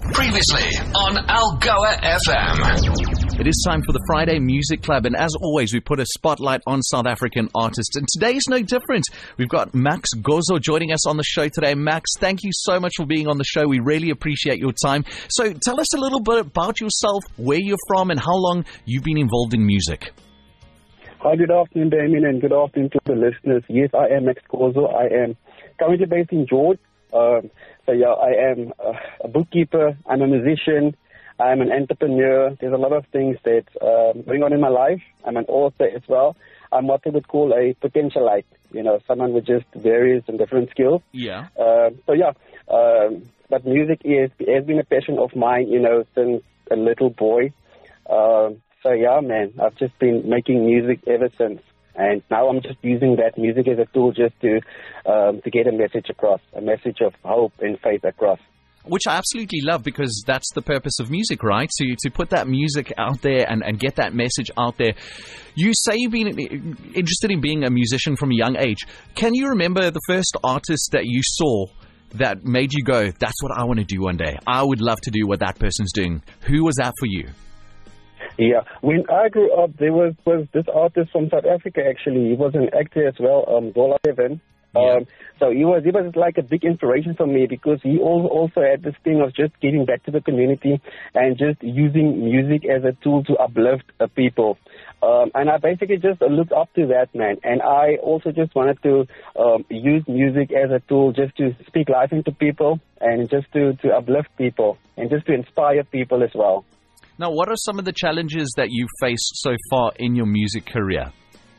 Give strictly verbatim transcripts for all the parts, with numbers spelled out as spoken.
Previously on Algoa F M. It is time for the Friday Music Club, and as always, we put a spotlight on South African artists, and today is no different. We've got Max Gozo joining us on the show today. Max, thank you so much for being on the show. We really appreciate your time. So tell us a little bit about yourself, where you're from, and how long you've been involved in music. Hi, good afternoon, Damien, and good afternoon to the listeners. Yes, I am Max Gozo. I am currently based in George. Um, so, yeah, I am uh, a bookkeeper. I'm a musician. I'm an entrepreneur. There's a lot of things that's um, going on in my life. I'm an author as well. I'm what they would call a potentialite, you know, someone with just various and different skills. Yeah. Uh, so, yeah, um, but music is, has been a passion of mine, you know, since a little boy. Um, so, yeah, man, I've just been making music ever since. And now I'm just using that music as a tool just to um, to get a message across, a message of hope and faith across. Which I absolutely love, because that's the purpose of music, right? To to put that music out there and, and get that message out there. You say you've been interested in being a musician from a young age. Can you remember the first artist that you saw that made you go, that's what I want to do one day? I would love to do what that person's doing. Who was that for you? Yeah, when I grew up, there was, was this artist from South Africa, actually. He was an actor as well, um, Dola Evan. Yeah. Um, so he was he was like a big inspiration for me, because he also had this thing of just giving back to the community and just using music as a tool to uplift uh, people. Um, and I basically just looked up to that man. And I also just wanted to um, use music as a tool just to speak life into people and just to, to uplift people and just to inspire people as well. Now, what are some of the challenges that you've faced so far in your music career?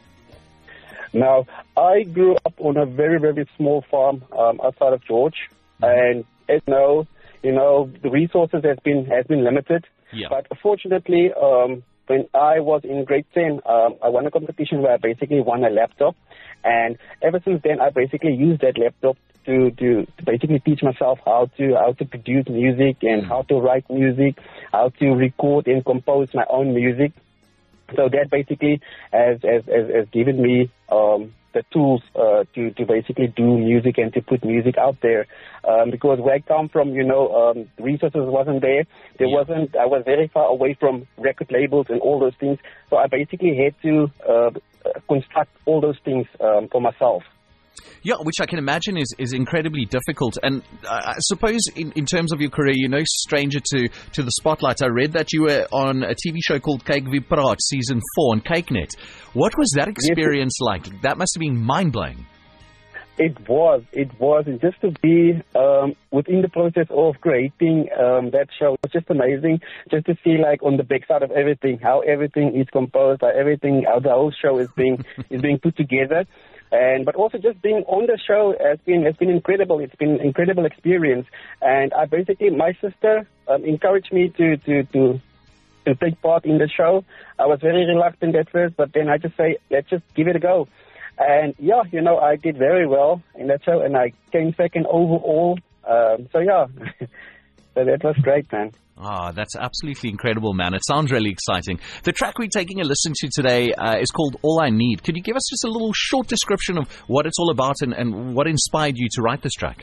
Now, I grew up on a very, very small farm um, outside of George, and as you know, you know, the resources has been has been limited. Yeah. But fortunately, um, when I was in grade ten, um, I won a competition where I basically won a laptop, and ever since then, I basically used that laptop to, to, to basically teach myself how to how to produce music and how to write music, how to record and compose my own music. So that basically has, has, has, has given me um, the tools uh, to, to basically do music and to put music out there. Um, because where I come from, you know, um, resources wasn't there. There yeah. wasn't, I was very far away from record labels and all those things. So I basically had to uh, construct all those things um, for myself. Yeah, which I can imagine is, is incredibly difficult. And I suppose in, in terms of your career, you're no stranger to, to the spotlight. I read that you were on a T V show called Kyk Wie Praat, season four on KykNet. What was that experience yes. like? That must have been mind-blowing. It was. It was. And just to be um, within the process of creating um, that show was just amazing. Just to see, like, on the backside of everything, how everything is composed, how everything, how the whole show is being is being put together. And but also just being on the show has been has been incredible. It's been an incredible experience. And I basically, my sister um, encouraged me to, to, to, to take part in the show. I was very reluctant at first, but then I just say, let's just give it a go. And yeah, you know, I did very well in that show, and I came second overall. Um, so yeah, so that was great, man. Ah, that's absolutely incredible, man. It sounds really exciting. The track we're taking a listen to today uh, is called All I Need. Could you give us just a little short description of what it's all about and, and what inspired you to write this track?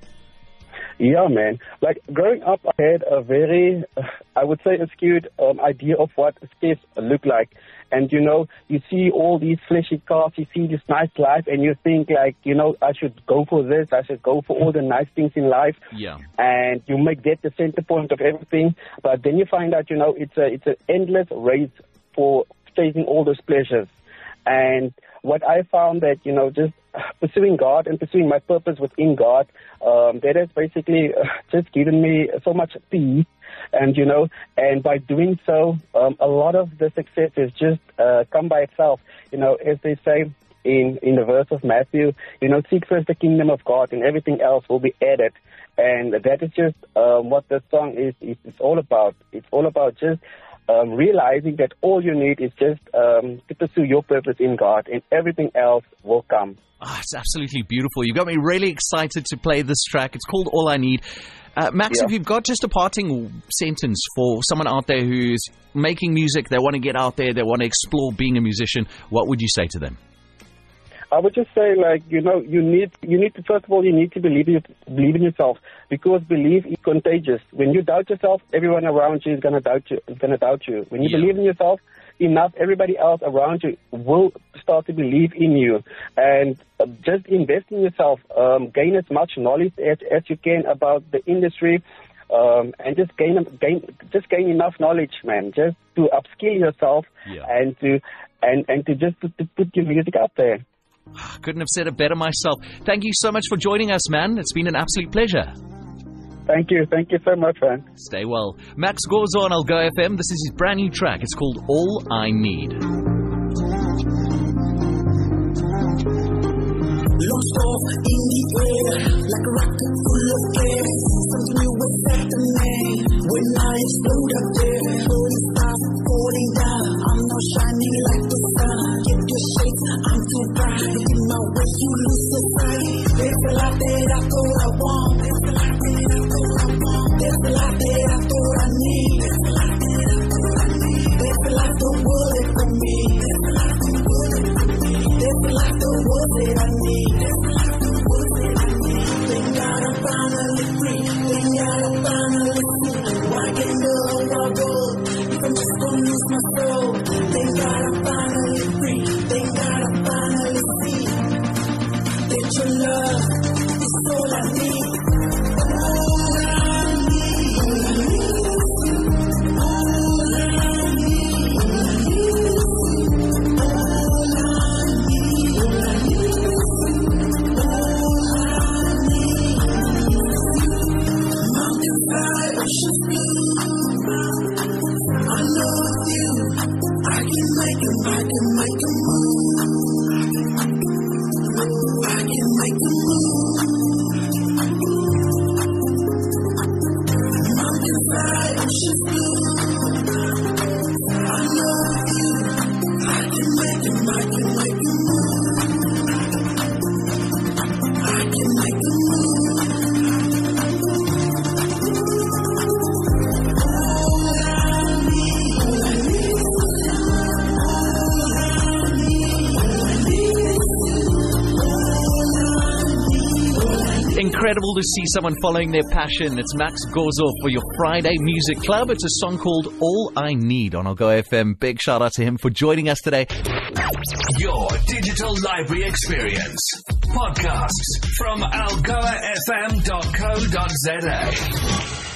Yeah, man. Like, growing up, I had a very, uh, I would say, a skewed um, idea of what success look like. And, you know, you see all these flashy cars, you see this nice life, and you think, like, you know, I should go for this, I should go for all the nice things in life. Yeah. And you make that the center point of everything. But then you find out, you know, it's a it's an endless race for chasing all those pleasures. And what I found that, you know, just pursuing God and pursuing my purpose within God, um, that has basically uh, just given me so much peace. And, you know, and by doing so, um, a lot of the success is just uh, come by itself. You know, as they say in, in the verse of Matthew, you know, seek first the kingdom of God and everything else will be added. And that is just um, what the song is, is, is all about. It's all about just Um, realizing that all you need is just um, to pursue your purpose in God, and everything else will come. Oh, it's absolutely beautiful. You got me really excited to play this track. It's called All I Need. Uh, Max, Yeah. if you've got just a parting sentence for someone out there who's making music, they want to get out there, they want to explore being a musician, what would you say to them? I would just say, like, you know, you need, you need to, first of all, you need to believe in, believe in yourself, because belief is contagious. When you doubt yourself, everyone around you is going to doubt you, is going to doubt you. When you yeah. believe in yourself enough, everybody else around you will start to believe in you. And uh, just invest in yourself, um, gain as much knowledge as, as you can about the industry, um, and just gain, gain, just gain enough knowledge, man, just to upskill yourself yeah. and to, and, and to just to, to put your music out there. Couldn't have said it better myself. Thank you so much for joining us, man. It's been an absolute pleasure. Thank you. Thank you so much, man. Stay well. Max Gorzo on Algoa F M. This is his brand new track. It's called All I Need. Launched off in the air like a rocket full of gas. Something new was happening when I explode up there. Holy stop, falling down. I'm not shining like the sun. Get your shape, I'm too bright. In my way, you lose your sight. There's a lot that I thought I want. There's a lot that I thought I want. There's a lot that I thought I need. There's a lot that I thought I need. There's a lot the world is for me. There's a lot the world is for me. There's a lot the world that I need. There's a lot the world that I need. Thank God I'm finally free. Thank God I'm finally free. Why can't the world go? If I'm just gonna lose my soul. Thank God I'm finally free. Thank God I'm finally free. That your love is all I need. All I need. All I need. All I need. Mountain side, ocean blue. I know with you, I can make a, I can make a move. I can make a move. Mountain side, ocean blue. I know with you, I can make a, I can make a move. I can make a move. Incredible to see someone following their passion. It's Max Gorzo for your Friday Music Club. It's a song called All I Need on Algoa F M. Big shout out to him for joining us today. Your digital library experience. Podcasts from algoa f m dot co dot z a.